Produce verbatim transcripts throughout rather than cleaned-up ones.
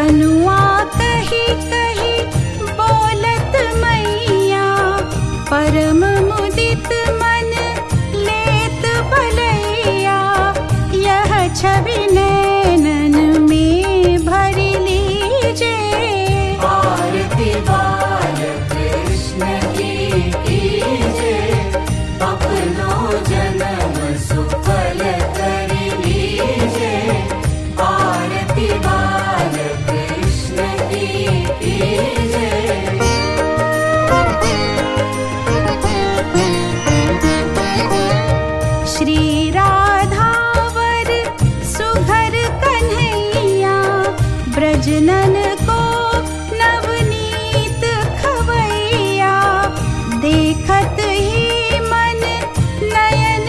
कनुआ कही कही बोलत मैया, परम मुदित मन लेत भलैया। यह छवि नैनन में भर लीजे, आरती बाल कृष्ण की कीजे। अपनो जन्म सुफल कर लीजे, आरती बाल कृष्ण की कीजे। श्री राधावर सुघर कन्हैया, ब्रजनन को नवनीत खवैया। देखत ही मन नयन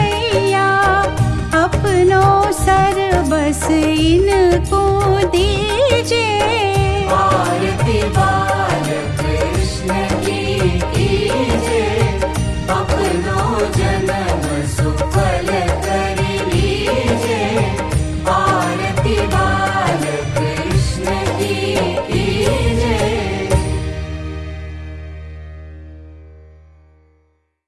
चुरैया, अपनो सर्वस इनको दे